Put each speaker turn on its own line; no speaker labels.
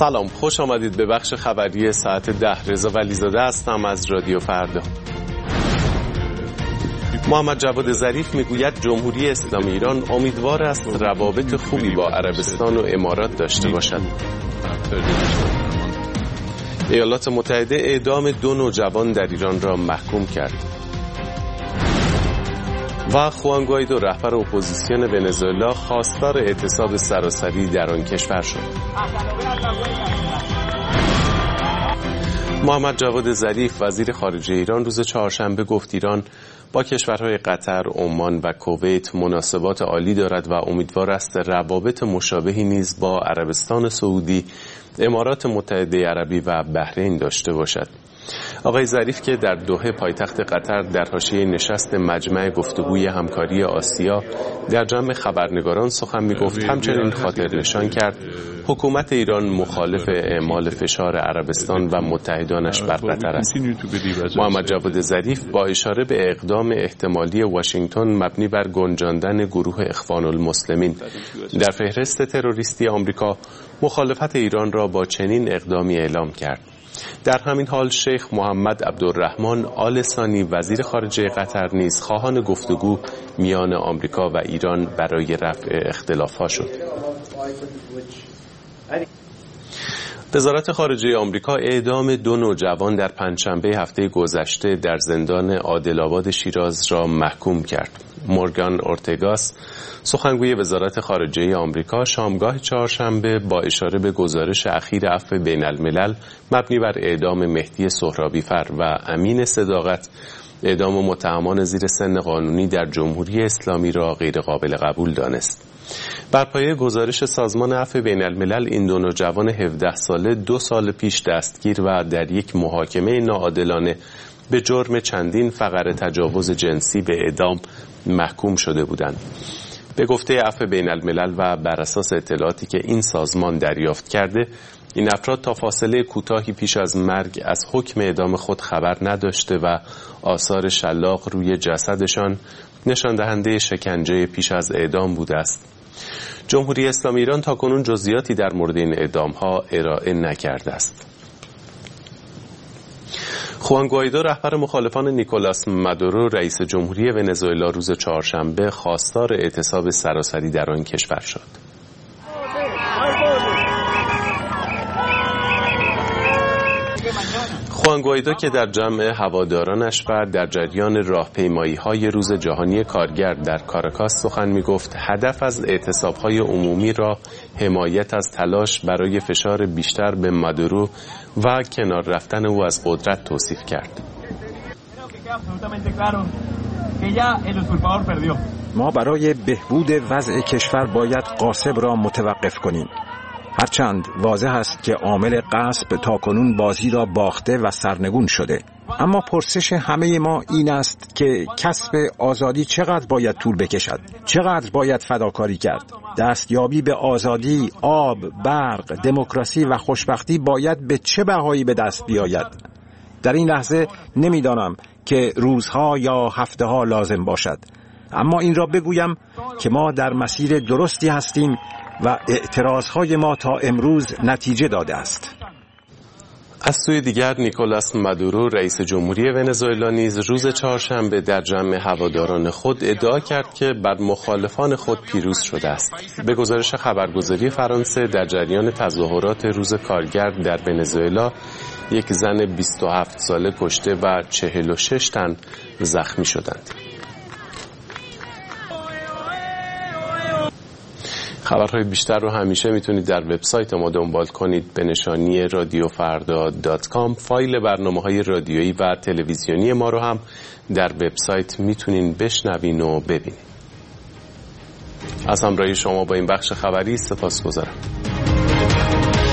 سلام، خوش آمدید به بخش خبری ساعت 10. رضا ولیزاده هستم از رادیو فردا. محمد جواد ظریف میگوید جمهوری اسلامی ایران امیدوار است روابط خوبی با عربستان و امارات داشته باشد. ایالات متحده اعدام 2 نوجوان در ایران را محکوم کرد. و خوان گوایدو رهبر اپوزیسیون ونزوئلا خواستار اعتصاب سراسری در آن کشور شد. محمد جواد ظریف وزیر خارجه ایران روز چهارشنبه گفت ایران با کشورهای قطر، عمان و کویت مناسبات عالی دارد و امیدوار است روابط مشابهی نیز با عربستان سعودی، امارات متحده عربی و بحرین داشته باشد. آقای ظریف که در دوحه پایتخت قطر در حاشیه نشست مجمع گفتگوی همکاری آسیا در جمع خبرنگاران سخن می‌گفت، همچنین خاطر نشان کرد حکومت ایران مخالف اعمال فشار عربستان و متحدانش بر قطر است. محمد جواد ظریف با اشاره به اقدام احتمالی واشنگتن مبنی بر گنجاندن گروه اخوان المسلمین در فهرست تروریستی آمریکا مخالفت ایران را با چنین اقدامی اعلام کرد. در همین حال شیخ محمد عبدالرحمن آل ثانی وزیر خارجه قطر نیز خواهان گفتگو میان آمریکا و ایران برای رفع اختلاف‌ها شد. وزارت خارجه آمریکا اعدام 2 نوجوان در پنجشنبه هفته گذشته در زندان عادل‌آباد شیراز را محکوم کرد. مورگان اورتگاس سخنگوی وزارت خارجه آمریکا شامگاه چهارشنبه با اشاره به گزارش اخیر عفو بین الملل مبنی بر اعدام مهدی سهرابیفر و امین صداقت اعدام متهمان زیر سن قانونی در جمهوری اسلامی را غیر قابل قبول دانست. بر پایه گزارش سازمان عفو بین الملل این 2 نوجوان 17 ساله 2 سال پیش دستگیر و در یک محاکمه ناعادلانه به جرم چندین فقره تجاوز جنسی به اعدام محکوم شده بودند. به گفته عفو بین الملل و بر اساس اطلاعاتی که این سازمان دریافت کرده، این افراد تا فاصله کوتاهی پیش از مرگ از حکم اعدام خود خبر نداشته و آثار شلاق روی جسدشان نشان دهنده شکنجه پیش از اعدام بوده است. جمهوری اسلامی ایران تاکنون جزئیاتی در مورد این اعدام‌ها ارائه نکرده است. خوان گوایدو رهبر مخالفان نیکولاس مادورو رئیس جمهوری ونزوئلا روز چهارشنبه خواستار اعتصاب سراسری در آن کشور شد. خوان گوایدو که در جمع هوادارانش و در جریان راهپیمایی‌های روز جهانی کارگر در کاراکاس سخن می‌گفت، هدف از اعتصاب‌های عمومی را حمایت از تلاش برای فشار بیشتر به مادورو و کنار رفتن او از قدرت توصیف کرد.
ما برای بهبود وضع کشور باید غاصب را متوقف کنیم. هرچند واضح است که عامل غصب تاکنون بازی را باخته و سرنگون شده، اما پرسش همه ما این است که کسب آزادی چقدر باید طول بکشد؟ چقدر باید فداکاری کرد؟ دستیابی به آزادی، آب، برق، دموکراسی و خوشبختی باید به چه بهایی به دست بیاید؟ در این لحظه نمیدانم که روزها یا هفته‌ها لازم باشد، اما این را بگویم که ما در مسیر درستی هستیم و اعتراضهای ما تا امروز نتیجه داده است.
از سوی دیگر نیکولاس مادورو رئیس جمهوری ونزوئلا نیز روز چهارشنبه در جمع هواداران خود ادعا کرد که بر مخالفان خود پیروز شده است. به گزارش خبرگزاری فرانسه در جریان تظاهرات روز کارگر در ونزوئلا یک زن 27 ساله کشته و 46 تن زخمی شدند. خبرهای بیشتر رو همیشه میتونید در وبسایت ما دنبال کنید به نشانی radioffarda.com. فایل برنامه‌های رادیویی و تلویزیونی ما رو هم در وبسایت میتونین بشنوین و ببینید. از همراهی شما با این بخش خبری سپاسگزارم.